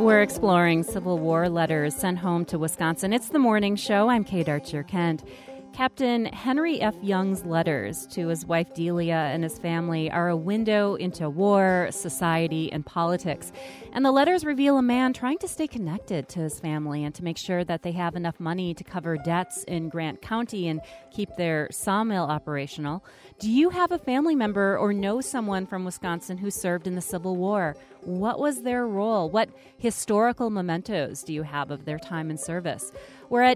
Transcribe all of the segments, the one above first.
We're exploring Civil War letters sent home to Wisconsin. It's the morning show. I'm Kate Archer-Kent. Captain Henry F. Young's letters to his wife Delia and his family are a window into war, society, and politics. And the letters reveal a man trying to stay connected to his family and to make sure that they have enough money to cover debts in Grant County and keep their sawmill operational. Do you have a family member or know someone from Wisconsin who served in the Civil War? What was their role? What historical mementos do you have of their time in service? We're at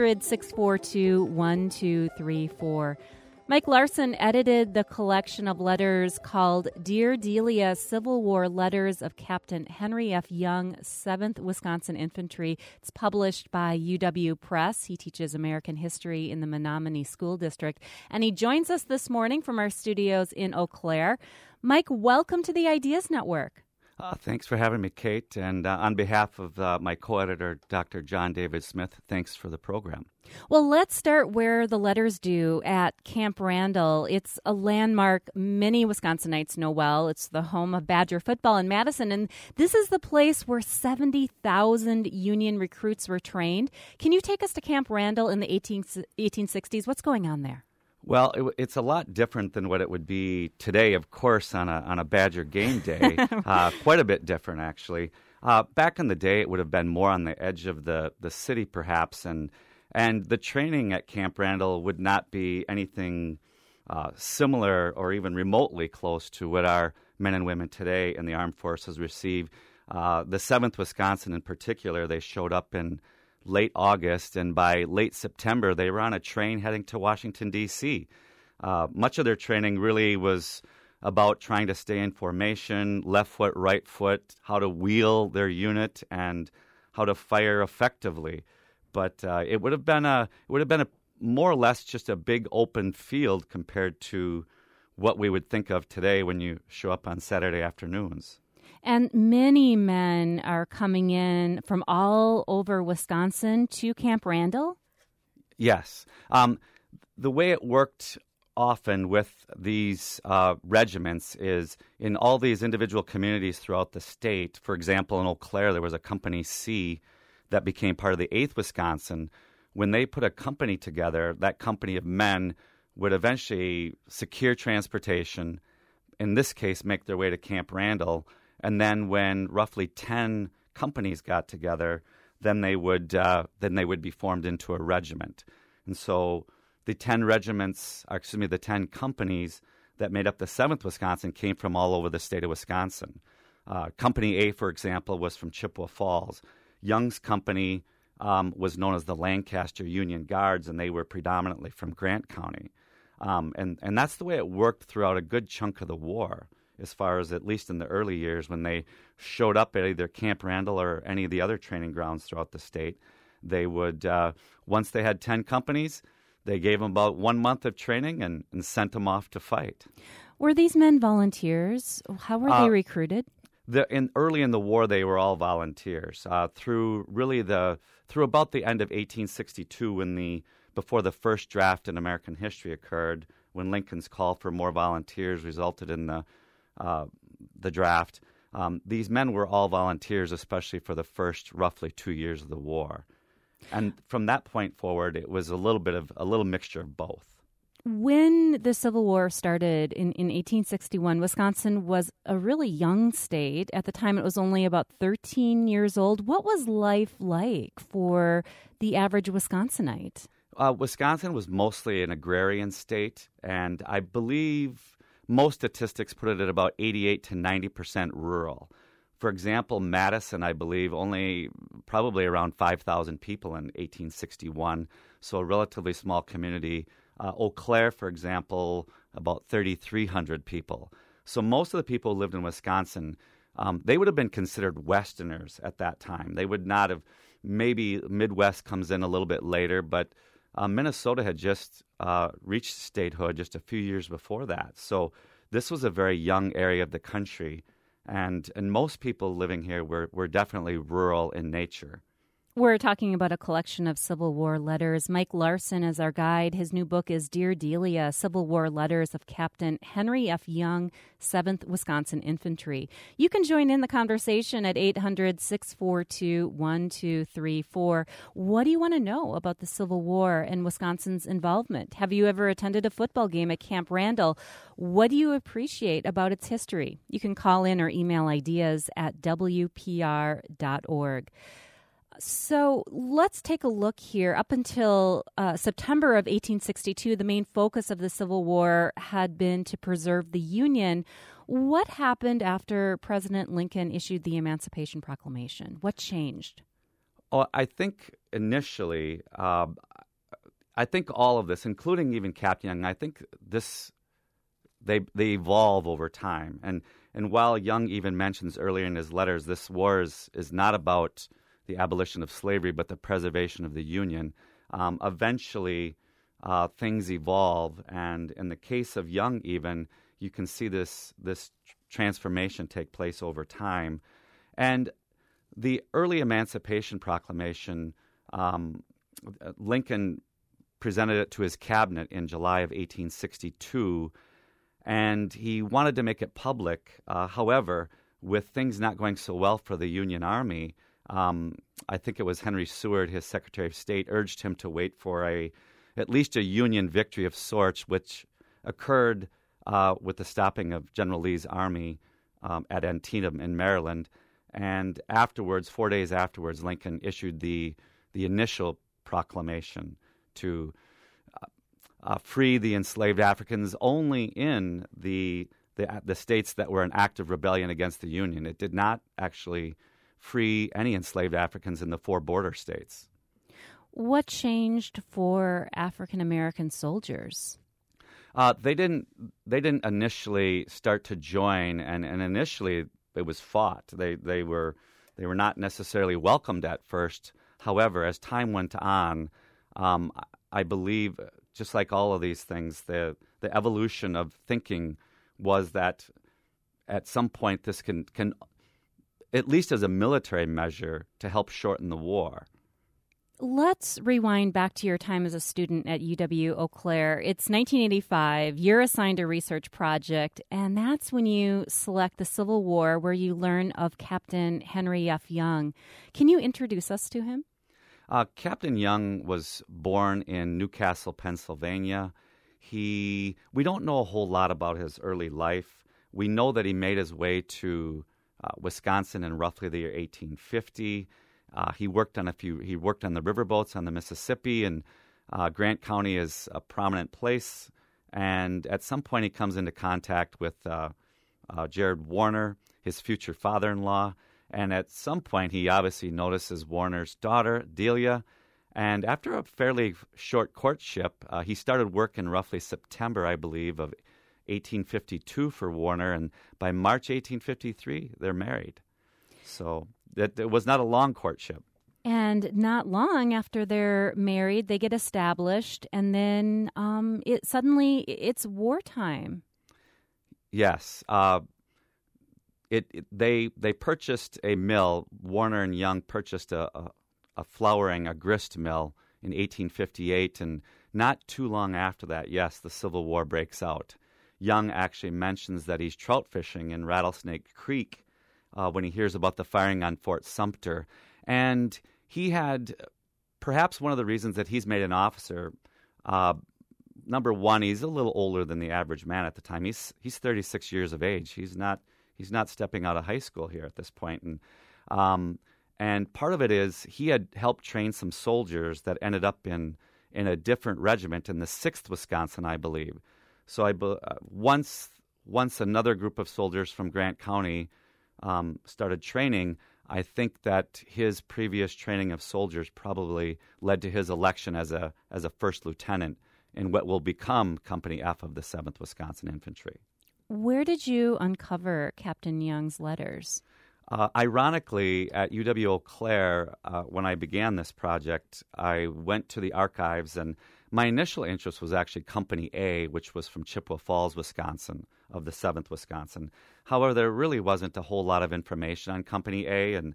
800-642-1234. Mike Larson edited the collection of letters called Dear Delia, Civil War Letters of Captain Henry F. Young, 7th Wisconsin Infantry. It's published by UW Press. He teaches American history in the Menominee School District. And he joins us this morning from our studios in Eau Claire. Mike, welcome to the Ideas Network. Thanks for having me, Kate. And on behalf of my co-editor, Dr. John David Smith, thanks for the program. Well, let's start where the letters do, at Camp Randall. It's a landmark many Wisconsinites know well. It's the home of Badger football in Madison, and this is the place where 70,000 Union recruits were trained. Can you take us to Camp Randall in the 1860s? What's going on there? Well, it's a lot different than what it would be today, of course, on a Badger game day. Quite a bit different, actually. Back in the day, it would have been more on the edge of the city, perhaps, and the training at Camp Randall would not be anything similar or even remotely close to what our men and women today in the armed forces receive. The 7th Wisconsin, in particular, they showed up in late August, and by late September, they were on a train heading to Washington, D.C. Much of their training really was about trying to stay in formation, left foot, right foot, how to wheel their unit, and how to fire effectively. But it would have been a more or less just a big open field compared to what we would think of today when you show up on Saturday afternoons. And many men are coming in from all over Wisconsin to Camp Randall? Yes. The way it worked often with these regiments is in all these individual communities throughout the state. For example, in Eau Claire, there was a Company C that became part of the 8th Wisconsin. When they put a company together, that company of men would eventually secure transportation, in this case, make their way to Camp Randall. And then when roughly 10 companies got together, then they would be formed into a regiment. And so the 10 companies that made up the 7th Wisconsin came from all over the state of Wisconsin. Company A, for example, was from Chippewa Falls. Young's company was known as the Lancaster Union Guards, and they were predominantly from Grant County. And that's the way it worked throughout a good chunk of the war, as far as at least in the early years when they showed up at either Camp Randall or any of the other training grounds throughout the state. They would, once they had 10 companies, they gave them about 1 month of training and sent them off to fight. Were these men volunteers? How were they recruited? Early in the war, they were all volunteers. Through about the end of 1862, before the first draft in American history occurred, when Lincoln's call for more volunteers resulted in the draft, these men were all volunteers, especially for the first roughly 2 years of the war. And from that point forward, it was a little mixture of both. When the Civil War started in 1861, Wisconsin was a really young state. At the time, it was only about 13 years old. What was life like for the average Wisconsinite? Wisconsin was mostly an agrarian state, and I believe most statistics put it at about 88 to 90% rural. For example, Madison, I believe, only probably around 5,000 people in 1861, so a relatively small community. Eau Claire, for example, about 3,300 people. So most of the people who lived in Wisconsin, they would have been considered Westerners at that time. They would not have, maybe Midwest comes in a little bit later, but Minnesota had just reached statehood just a few years before that. So this was a very young area of the country, and most people living here were definitely rural in nature. We're talking about a collection of Civil War letters. Mike Larson is our guide. His new book is Dear Delia, Civil War Letters of Captain Henry F. Young, 7th Wisconsin Infantry. You can join in the conversation at 800-642-1234. What do you want to know about the Civil War and Wisconsin's involvement? Have you ever attended a football game at Camp Randall? What do you appreciate about its history? You can call in or email ideas at WPR.org. So let's take a look here. Up until September of 1862, the main focus of the Civil War had been to preserve the Union. What happened after President Lincoln issued the Emancipation Proclamation? What changed? Oh, I think initially, I think all of this, including even Captain Young, I think they evolve over time. And while Young even mentions earlier in his letters, this war is not about the abolition of slavery, but the preservation of the Union. Eventually, things evolve, and in the case of Young even, you can see this transformation take place over time. And the early Emancipation Proclamation, Lincoln presented it to his cabinet in July of 1862, and he wanted to make it public. However, with things not going so well for the Union Army, I think it was Henry Seward, his Secretary of State, urged him to wait for at least a Union victory of sorts, which occurred with the stopping of General Lee's army at Antietam in Maryland. And afterwards, 4 days afterwards, Lincoln issued the initial proclamation to free the enslaved Africans only in the states that were in active rebellion against the Union. It did not actually free any enslaved Africans in the 4 border states. What changed for African American soldiers? They didn't initially start to join, and initially it was fought. They were not necessarily welcomed at first. However, as time went on, I believe, just like all of these things, the evolution of thinking was that at some point this can at least as a military measure, to help shorten the war. Let's rewind back to your time as a student at UW-Eau Claire. It's 1985. You're assigned a research project, and that's when you select the Civil War, where you learn of Captain Henry F. Young. Can you introduce us to him? Captain Young was born in Newcastle, Pennsylvania. We don't know a whole lot about his early life. We know that he made his way to Wisconsin in roughly the year 1850. He worked on the riverboats on the Mississippi, and Grant County is a prominent place. And at some point, he comes into contact with Jared Warner, his future father-in-law. And at some point, he obviously notices Warner's daughter, Delia. And after a fairly short courtship, he started work in roughly September, I believe, of 1852 for Warner, and by March 1853, they're married. So it was not a long courtship. And not long after they're married, they get established, and then it's wartime. Yes. They purchased a mill. Warner and Young purchased a grist mill in 1858, and not too long after that, yes, the Civil War breaks out. Young actually mentions that he's trout fishing in Rattlesnake Creek when he hears about the firing on Fort Sumter. And he had perhaps one of the reasons that he's made an officer. Number one, he's a little older than the average man at the time. He's 36 years of age. He's not stepping out of high school here at this point. And part of it is he had helped train some soldiers that ended up in a different regiment in the 6th Wisconsin, I believe. So once another group of soldiers from Grant County started training, I think that his previous training of soldiers probably led to his election as a first lieutenant in what will become Company F of the 7th Wisconsin Infantry. Where did you uncover Captain Young's letters? Ironically, at UW-Eau Claire, when I began this project, I went to the archives, and my initial interest was actually Company A, which was from Chippewa Falls, Wisconsin, of the 7th Wisconsin. However, there really wasn't a whole lot of information on Company A, and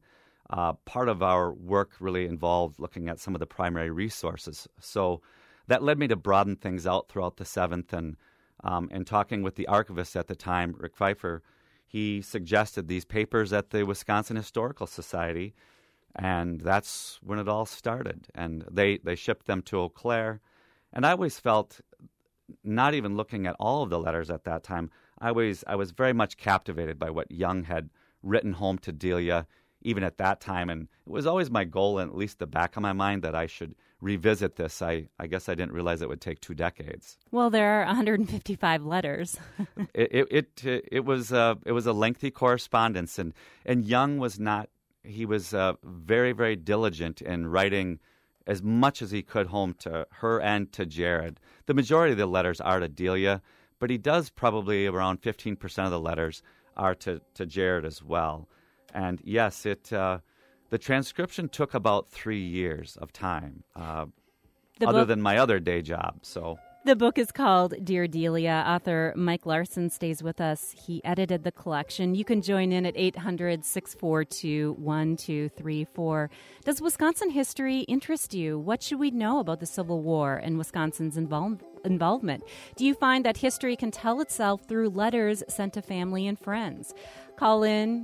part of our work really involved looking at some of the primary resources. So that led me to broaden things out throughout the 7th. And talking with the archivist at the time, Rick Pfeiffer, he suggested these papers at the Wisconsin Historical Society, and that's when it all started. And they shipped them to Eau Claire. And I always felt, not even looking at all of the letters at that time, I was very much captivated by what Young had written home to Delia, even at that time. And it was always my goal, in at least the back of my mind, that I should revisit this. I guess I didn't realize it would take 2 decades. Well, there are 155 letters. It was a lengthy correspondence, and Young was not. He was very, very diligent in writing as much as he could home to her and to Jared. The majority of the letters are to Delia, but he does probably around 15% of the letters are to Jared as well. And yes, the transcription took about 3 years of time, other than my other day job. So the book is called Dear Delia. Author Mike Larson stays with us. He edited the collection. You can join in at 800-642-1234. Does Wisconsin history interest you? What should we know about the Civil War and Wisconsin's involvement? Do you find that history can tell itself through letters sent to family and friends? Call in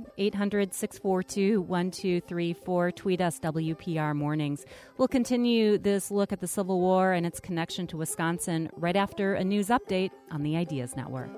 800-642-1234. Tweet us WPR Mornings. We'll continue this look at the Civil War and its connection to Wisconsin right after a news update on the Ideas Network.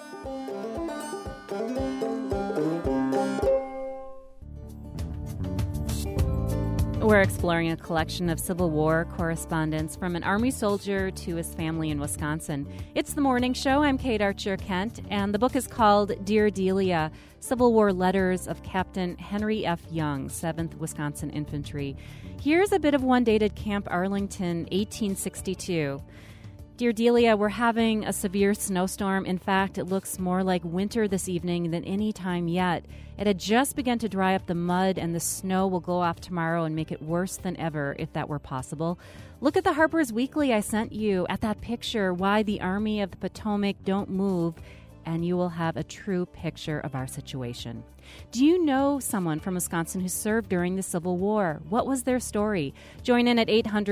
We're exploring a collection of Civil War correspondence from an Army soldier to his family in Wisconsin. It's the morning show. I'm Kate Archer-Kent, and the book is called Dear Delia, Civil War Letters of Captain Henry F. Young, 7th Wisconsin Infantry. Here's a bit of one dated Camp Arlington, 1862. Dear Delia, we're having a severe snowstorm. In fact, it looks more like winter this evening than any time yet. It had just begun to dry up the mud, and the snow will go off tomorrow and make it worse than ever, if that were possible. Look at the Harper's Weekly I sent you, at that picture, Why the Army of the Potomac Don't Move, and you will have a true picture of our situation. Do you know someone from Wisconsin who served during the Civil War? What was their story? Join in at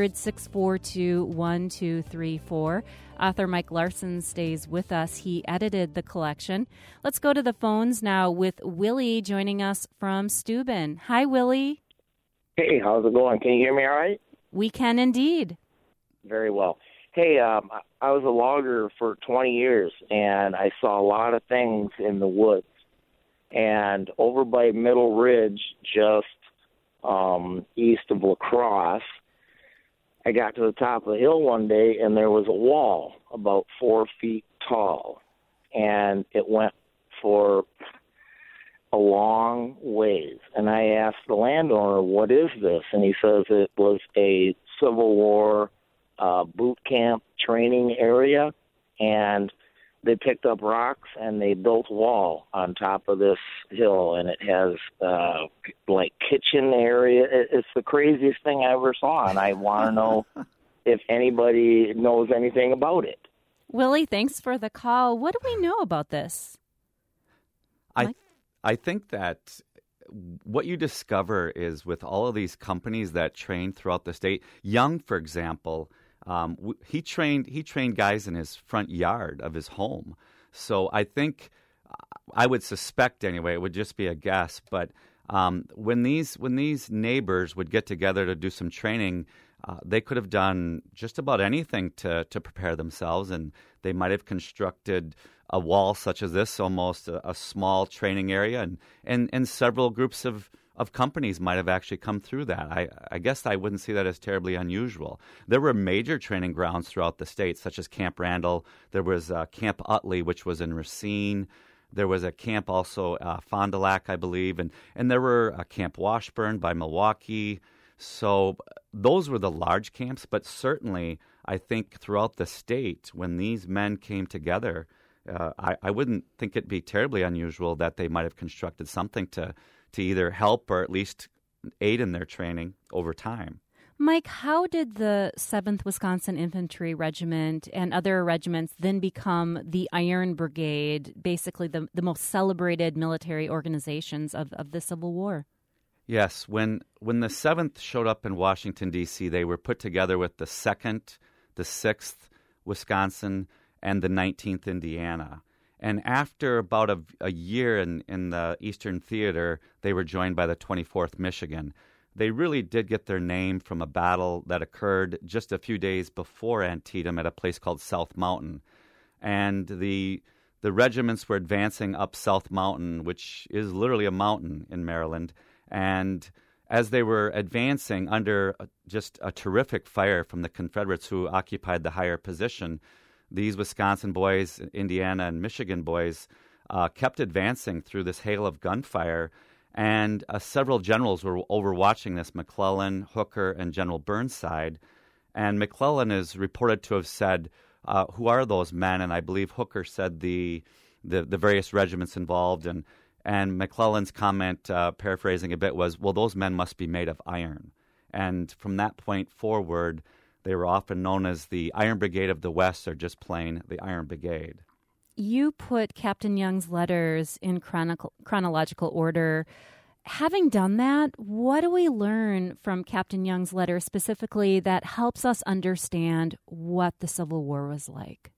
800-642-1234. Author Mike Larson stays with us. He edited the collection. Let's go to the phones now with Willie joining us from Steuben. Hi, Willie. Hey, how's it going? Can you hear me all right? We can indeed. Very well. Hey, I was a logger for 20 years, and I saw a lot of things in the woods. And over by Middle Ridge, just east of La Crosse, I got to the top of the hill one day, and there was a wall about 4 feet tall. And it went for a long ways. And I asked the landowner, what is this? And he says it was a Civil War boot camp training area, and they picked up rocks and they built a wall on top of this hill, and it has like kitchen area. It's the craziest thing I ever saw, and I want to know if anybody knows anything about it. Willie, thanks for the call. What do we know about this? I think that what you discover is with all of these companies that train throughout the state, Young, for example, he trained guys in his front yard of his home. So I think, I would suspect anyway, it would just be a guess, but when these neighbors would get together to do some training, they could have done just about anything to prepare themselves, and they might have constructed a wall such as this, almost a small training area, and several groups of companies might have actually come through that. I guess I wouldn't see that as terribly unusual. There were major training grounds throughout the state, such as Camp Randall. There was Camp Utley, which was in Racine. There was a camp also, Fond du Lac, I believe, and there were Camp Washburn by Milwaukee. So those were the large camps, but certainly I think throughout the state, when these men came together, I wouldn't think it'd be terribly unusual that they might have constructed something to either help or at least aid in their training over time. Mike, how did the 7th Wisconsin Infantry Regiment and other regiments then become the Iron Brigade, basically the most celebrated military organizations of the Civil War? Yes, when the 7th showed up in Washington, D.C., they were put together with the 2nd, the 6th Wisconsin, and the 19th Indiana. And after about a year in the Eastern Theater, they were joined by the 24th Michigan. They really did get their name from a battle that occurred just a few days before Antietam at a place called South Mountain. And the regiments were advancing up South Mountain, which is literally a mountain in Maryland. And as they were advancing under just a terrific fire from the Confederates who occupied the higher position, these Wisconsin boys, Indiana and Michigan boys kept advancing through this hail of gunfire. And several generals were overwatching this, McClellan, Hooker, and General Burnside. And McClellan is reported to have said, who are those men? And I believe Hooker said the various regiments involved. And McClellan's comment, paraphrasing a bit, was, well, those men must be made of iron. And from that point forward, they were often known as the Iron Brigade of the West, or just plain the Iron Brigade. You put Captain Young's letters in chronological order. Having done that, what do we learn from Captain Young's letter specifically that helps us understand what the Civil War was like?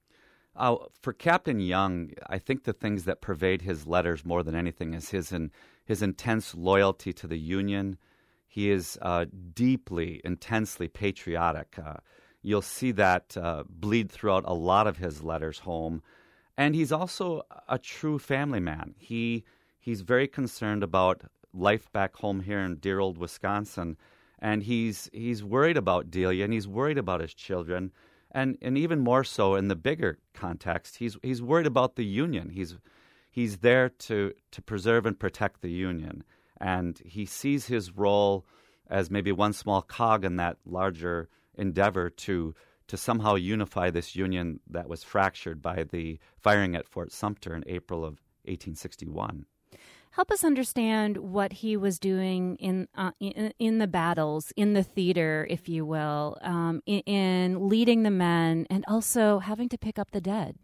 For Captain Young, I think the things that pervade his letters more than anything is his intense loyalty to the Union. He is deeply, intensely patriotic. You'll see that bleed throughout a lot of his letters home. And he's also a true family man. He's very concerned about life back home here in dear old Wisconsin. And he's worried about Delia, and he's worried about his children. And even more so in the bigger context, he's worried about the Union. He's there to preserve and protect the Union. And he sees his role as maybe one small cog in that larger endeavor to somehow unify this Union that was fractured by the firing at Fort Sumter in April of 1861. Help us understand what he was doing in the battles, in the theater, if you will, in leading the men, and also having to pick up the dead.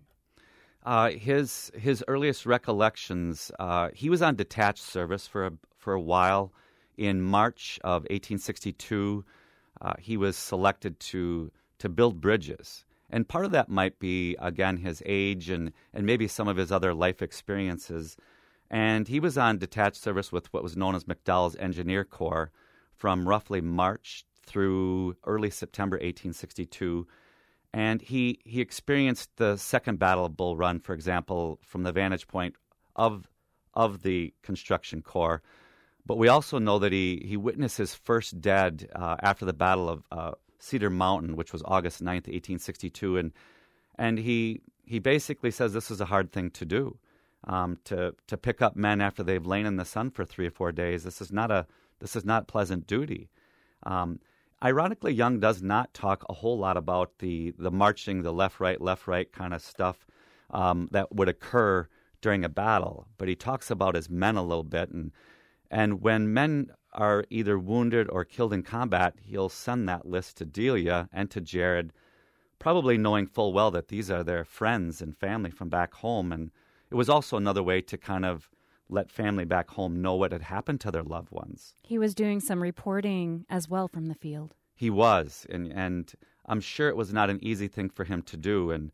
His earliest recollections, he was on detached service for a while. In March of 1862, he was selected to build bridges. And part of that might be, again, his age and maybe some of his other life experiences. And he was on detached service with what was known as McDowell's Engineer Corps from roughly March through early September 1862. And he experienced the Second Battle of Bull Run, for example, from the vantage point of the construction corps. But we also know that he witnessed his first dead after the Battle of Cedar Mountain, which was August 9th, 1862. And he basically says this is a hard thing to do. To pick up men after they've lain in the sun for 3 or 4 days. This is not pleasant duty. Ironically, Young does not talk a whole lot about the marching, the left right kind of stuff that would occur during a battle. But he talks about his men a little bit, and when men are either wounded or killed in combat, he'll send that list to Delia and to Jared, probably knowing full well that these are their friends and family from back home. And it was also another way to kind of let family back home know what had happened to their loved ones. He was doing some reporting as well from the field. He was, and I'm sure it was not an easy thing for him to do. And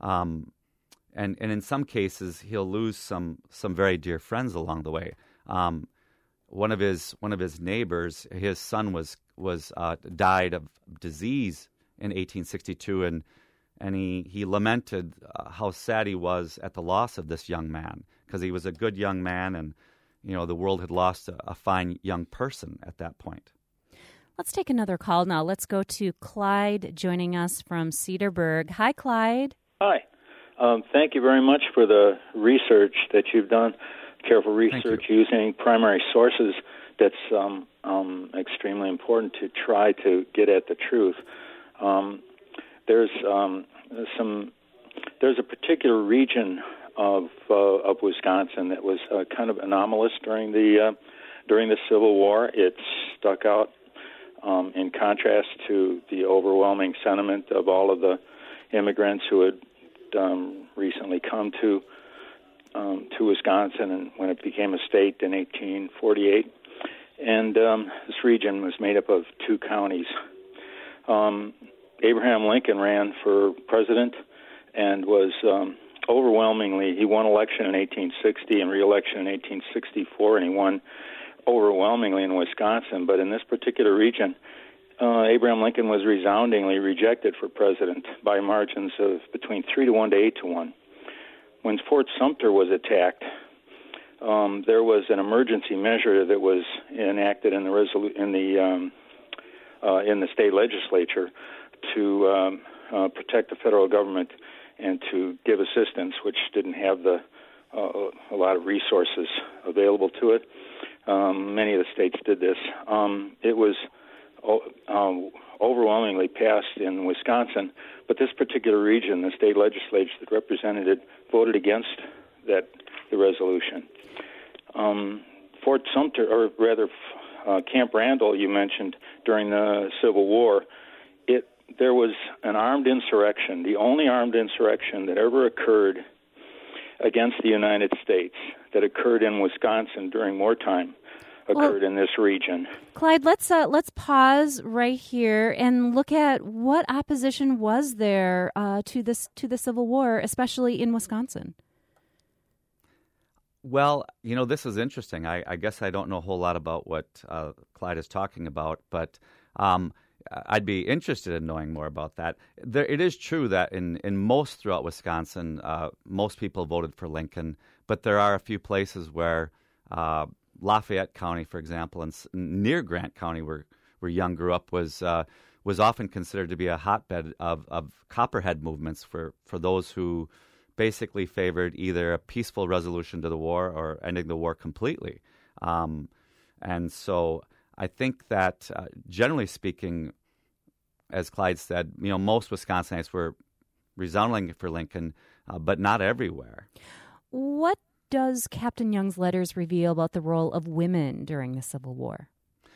in some cases, he'll lose some very dear friends along the way. One of his neighbors, his son was died of disease in 1862, and he lamented how sad he was at the loss of this young man, because he was a good young man, and the world had lost a fine young person at that point. Let's take another call now. Let's go to Clyde joining us from Cedarburg. Hi, Clyde. Hi. Thank you very much for the research that you've done, careful research using primary sources. That's extremely important to try to get at the truth. There's a particular region of Wisconsin that was kind of anomalous during the Civil War. It stuck out in contrast to the overwhelming sentiment of all of the immigrants who had recently come to Wisconsin, and when it became a state in 1848. And this region was made up of 2 counties. Abraham Lincoln ran for president and was overwhelmingly, he won election in 1860 and re-election in 1864, and he won overwhelmingly in Wisconsin. But in this particular region, Abraham Lincoln was resoundingly rejected for president by margins of between 3-1 to 8-1. When Fort Sumter was attacked, there was an emergency measure that was enacted in the state legislature to protect the federal government and to give assistance, which didn't have a lot of resources available to it. Many of the states did this. It was overwhelmingly passed in Wisconsin, but this particular region, the state legislature that represented it, voted against the resolution. Fort Sumter, or rather Camp Randall, you mentioned, during the Civil War, there was an armed insurrection, the only armed insurrection that ever occurred against the United States, that occurred in Wisconsin during wartime, occurred in this region. Clyde, let's pause right here and look at what opposition was there to the Civil War, especially in Wisconsin. Well, this is interesting. I guess I don't know a whole lot about what Clyde is talking about, but I'd be interested in knowing more about that. It is true that in most throughout Wisconsin, most people voted for Lincoln, but there are a few places where Lafayette County, for example, and near Grant County, where Young grew up, was often considered to be a hotbed of Copperhead movements for those who basically favored either a peaceful resolution to the war or ending the war completely. And so I think that generally speaking, as Clyde said, most Wisconsinites were resounding for Lincoln, but not everywhere. What does Captain Young's letters reveal about the role of women during the Civil War?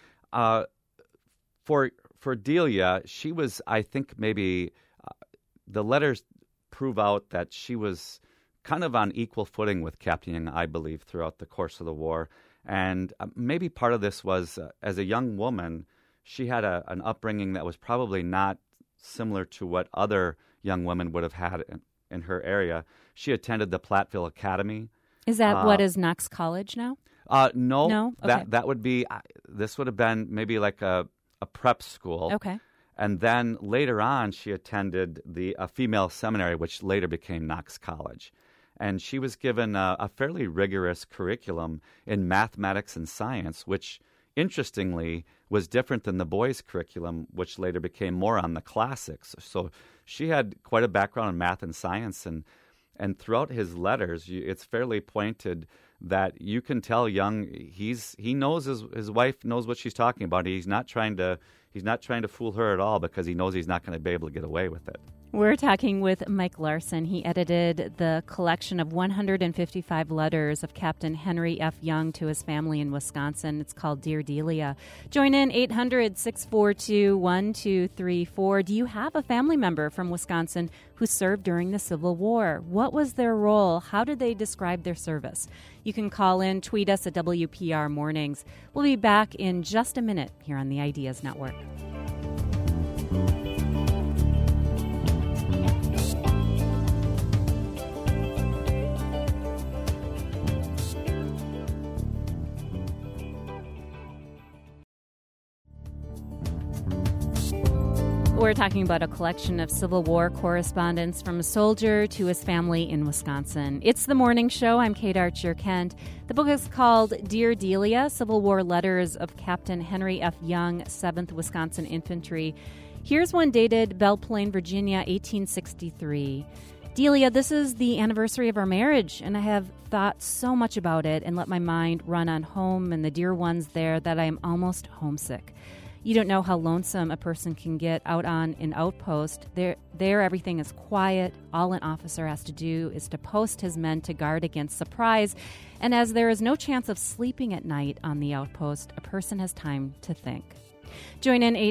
For Delia, she was, I think, maybe the letters prove out that she was kind of on equal footing with Captain Young, I believe, throughout the course of the war. And maybe part of this was, as a young woman, she had an upbringing that was probably not similar to what other young women would have had in her area. She attended the Platteville Academy. Is that what is Knox College now? No. Okay. That would be, this would have been maybe like a prep school. Okay. And then later on, she attended a female seminary, which later became Knox College. And she was given a fairly rigorous curriculum in mathematics and science, which, interestingly, was different than the boys' curriculum, which later became more on the classics. So she had quite a background in math and science, and throughout his letters, it's fairly pointed that you can tell Young he knows his wife knows what she's talking about. He's not trying to fool her at all, because he knows he's not going to be able to get away with it. We're talking with Mike Larson. He edited the collection of 155 letters of Captain Henry F. Young to his family in Wisconsin. It's called Dear Delia. Join in 800-642-1234. Do you have a family member from Wisconsin who served during the Civil War? What was their role? How did they describe their service? You can call in, tweet us at WPR Mornings. We'll be back in just a minute here on the Ideas Network. We're talking about a collection of Civil War correspondence from a soldier to his family in Wisconsin. It's The Morning Show. I'm Kate Archer-Kent. The book is called Dear Delia, Civil War Letters of Captain Henry F. Young, 7th Wisconsin Infantry. Here's one dated Belle Plaine, Virginia, 1863. Delia, this is the anniversary of our marriage, and I have thought so much about it and let my mind run on home and the dear ones there that I am almost homesick. You don't know how lonesome a person can get out on an outpost. There, everything is quiet. All an officer has to do is to post his men to guard against surprise. And as there is no chance of sleeping at night on the outpost, a person has time to think. Join in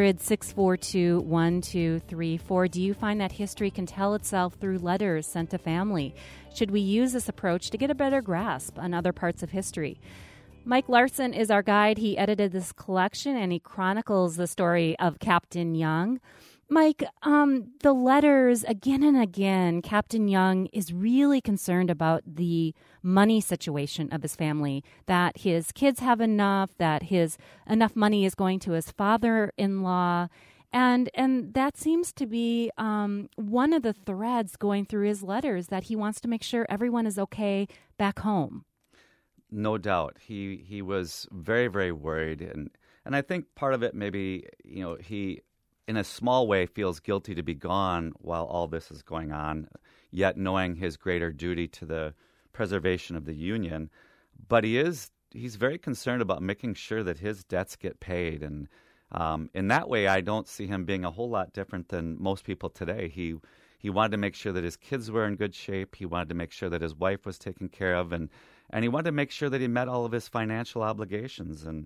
800-642-1234. Do you find that history can tell itself through letters sent to family? Should we use this approach to get a better grasp on other parts of history? Mike Larson is our guide. He edited this collection and he chronicles the story of Captain Young. Mike, the letters, again and again, Captain Young is really concerned about the money situation of his family, that his kids have enough, that enough money is going to his father-in-law. And that seems to be one of the threads going through his letters, that he wants to make sure everyone is okay back home. No doubt. He was very, very worried. And I think part of it maybe, he, in a small way, feels guilty to be gone while all this is going on, yet knowing his greater duty to the preservation of the Union. But he's very concerned about making sure that his debts get paid. And in that way, I don't see him being a whole lot different than most people today. He wanted to make sure that his kids were in good shape. He wanted to make sure that his wife was taken care of, and he wanted to make sure that he met all of his financial obligations. And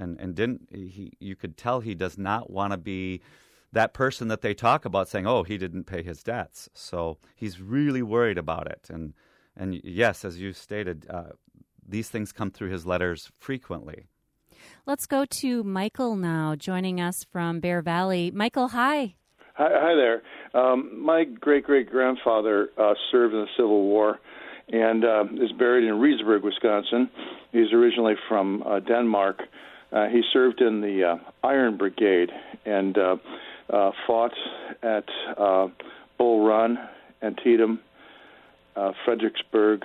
you could tell he does not want to be that person that they talk about saying, oh, he didn't pay his debts. So he's really worried about it. And yes, as you stated, these things come through his letters frequently. Let's go to Michael now, joining us from Bear Valley. Michael, hi. Hi there. My great-great-grandfather served in the Civil War and is buried in Reedsburg, Wisconsin. He's originally from Denmark. He served in the Iron Brigade and fought at Bull Run, Antietam, Fredericksburg,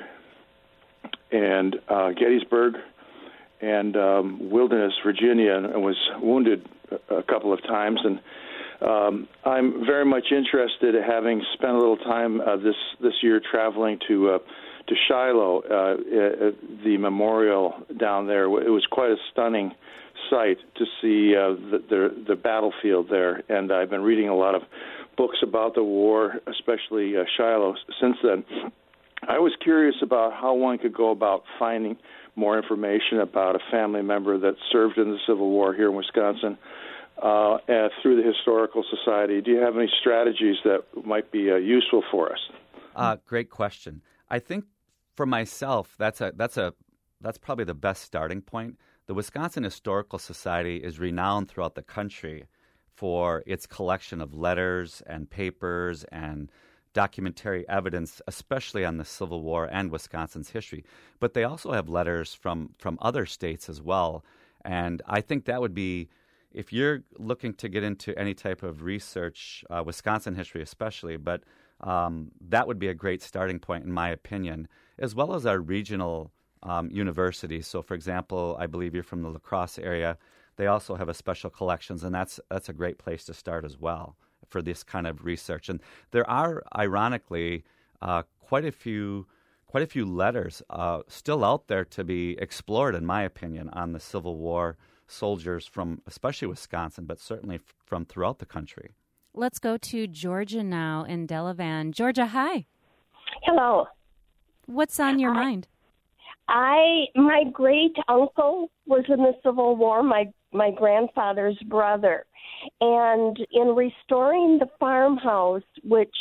and Gettysburg, and Wilderness, Virginia, and was wounded a couple of times. And I'm very much interested, having spent a little time this year traveling to Shiloh, the memorial down there. It was quite a stunning sight to see the battlefield there, and I've been reading a lot of books about the war, especially Shiloh, since then. I was curious about how one could go about finding more information about a family member that served in the Civil War here in Wisconsin through the Historical Society. Do you have any strategies that might be useful for us? Great question. I think for myself, that's probably the best starting point. The Wisconsin Historical Society is renowned throughout the country for its collection of letters and papers and documentary evidence, especially on the Civil War and Wisconsin's history. But they also have letters from other states as well. And I think that would be, if you're looking to get into any type of research, Wisconsin history especially, but that would be a great starting point, in my opinion, as well as our regional universities. So, for example, I believe you're from the La Crosse area. They also have a special collections, and that's a great place to start as well for this kind of research. And there are, ironically, quite a few letters still out there to be explored, in my opinion, on the Civil War soldiers from especially Wisconsin, but certainly from throughout the country. Let's go to Georgia now in Delavan. Georgia, hi. Hello. What's on your mind? My great uncle was in the Civil War, my grandfather's brother. And in restoring the farmhouse, which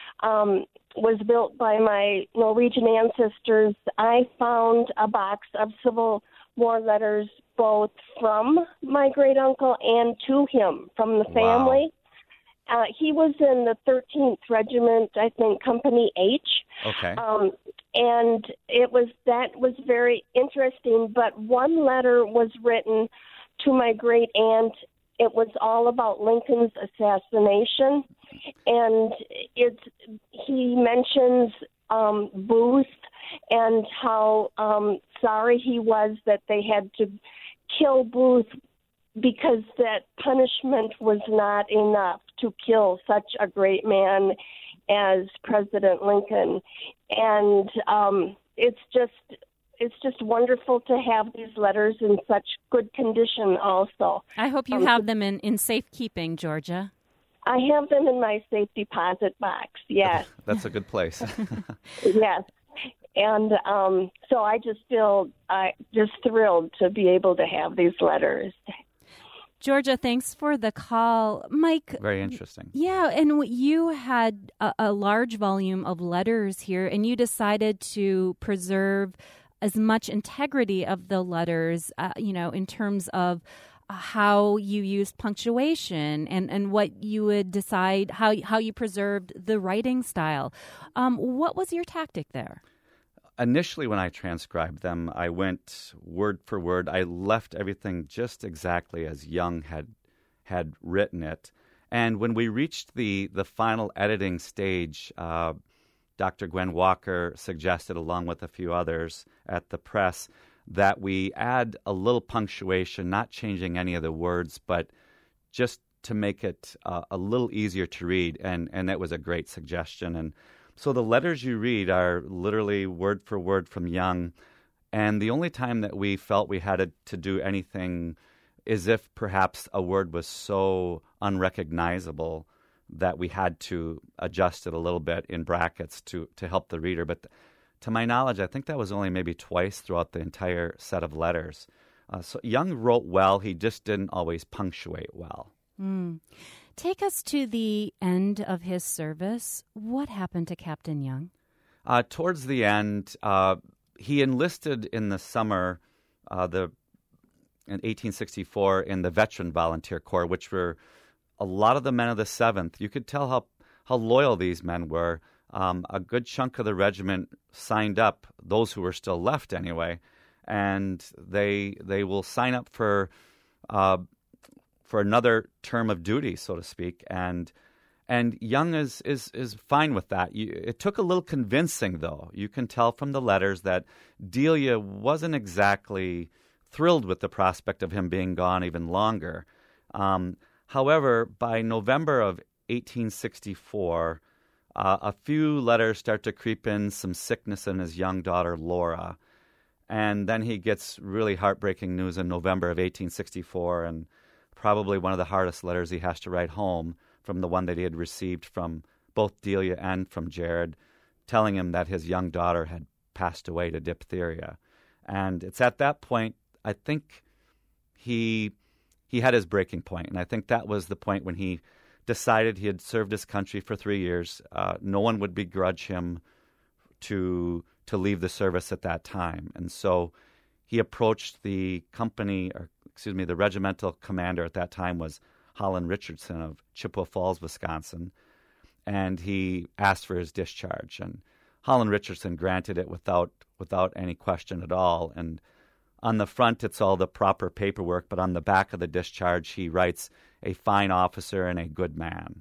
was built by my Norwegian ancestors, I found a box of Civil War letters both from my great uncle and to him from the family. Wow. He was in the 13th Regiment, I think, Company H. Okay. And that was very interesting. But one letter was written to my great aunt. It was all about Lincoln's assassination, and he mentions Booth and how sorry he was that they had to kill Booth because that punishment was not enough to kill such a great man as President Lincoln. And it's just wonderful to have these letters in such good condition also. I hope you have them in safekeeping, Georgia. I have them in my safe deposit box, yes. That's a good place. Yes. And so I just feel just thrilled to be able to have these letters. Georgia, thanks for the call. Mike. Very interesting. Yeah, and you had a large volume of letters here, and you decided to preserve as much integrity of the letters, in terms of how you used punctuation and what you would decide, how you preserved the writing style. What was your tactic there? Initially, when I transcribed them, I went word for word. I left everything just exactly as Young had written it. And when we reached the final editing stage, Dr. Gwen Walker suggested, along with a few others at the press, that we add a little punctuation, not changing any of the words, but just to make it a little easier to read. And that was a great suggestion. And so the letters you read are literally word for word from Young. And the only time that we felt we had to do anything is if perhaps a word was so unrecognizable that we had to adjust it a little bit in brackets to help the reader. But to my knowledge, I think that was only maybe twice throughout the entire set of letters. So Young wrote well. He just didn't always punctuate well. Take us to the end of his service. What happened to Captain Young? Towards the end, he enlisted in the summer in 1864 in the Veteran Volunteer Corps, which were a lot of the men of the 7th. You could tell how loyal these men were. A good chunk of the regiment signed up, those who were still left anyway, and they will sign up for another term of duty, so to speak. And Young is fine with that. It took a little convincing, though. You can tell from the letters that Delia wasn't exactly thrilled with the prospect of him being gone even longer. However, by November of 1864, a few letters start to creep in, some sickness in his young daughter, Laura. And then he gets really heartbreaking news in November of 1864, and probably one of the hardest letters he has to write home, from the one that he had received from both Delia and from Jared, telling him that his young daughter had passed away to diphtheria. And it's at that point, I think he had his breaking point. And I think that was the point when he decided he had served his country for 3 years. No one would begrudge him to leave the service at that time. And so he approached the regimental commander at that time was Holland Richardson of Chippewa Falls, Wisconsin, and he asked for his discharge. And Holland Richardson granted it without any question at all. And on the front, it's all the proper paperwork, but on the back of the discharge, he writes, "A fine officer and a good man."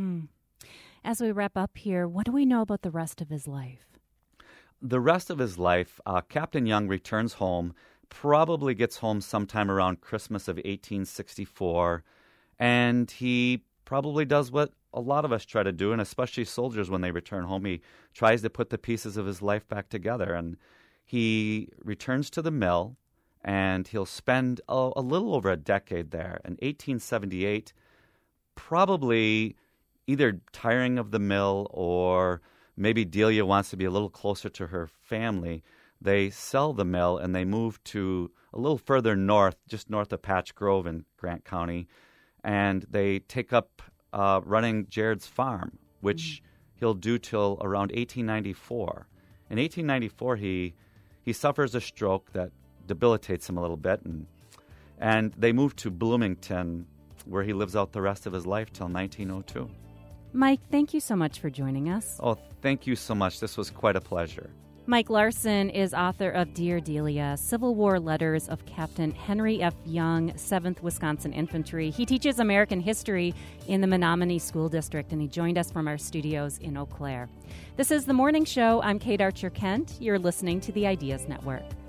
As we wrap up here, what do we know about the rest of his life? The rest of his life, Captain Young returns home, probably gets home sometime around Christmas of 1864, and he probably does what a lot of us try to do, and especially soldiers when they return home. He tries to put the pieces of his life back together, and he returns to the mill, and he'll spend a little over a decade there. In 1878, probably either tiring of the mill or maybe Delia wants to be a little closer to her family, they sell the mill and they move to a little further north, just north of Patch Grove in Grant County, and they take up running Jared's farm, which he'll do till around 1894. In 1894, he suffers a stroke that debilitates him a little bit, and they move to Bloomington, where he lives out the rest of his life till 1902. Mike, thank you so much for joining us. Oh, thank you so much. This was quite a pleasure. Mike Larson is author of Dear Delia, Civil War Letters of Captain Henry F. Young, 7th Wisconsin Infantry. He teaches American history in the Menominee School District, and he joined us from our studios in Eau Claire. This is The Morning Show. I'm Kate Archer-Kent. You're listening to the Ideas Network.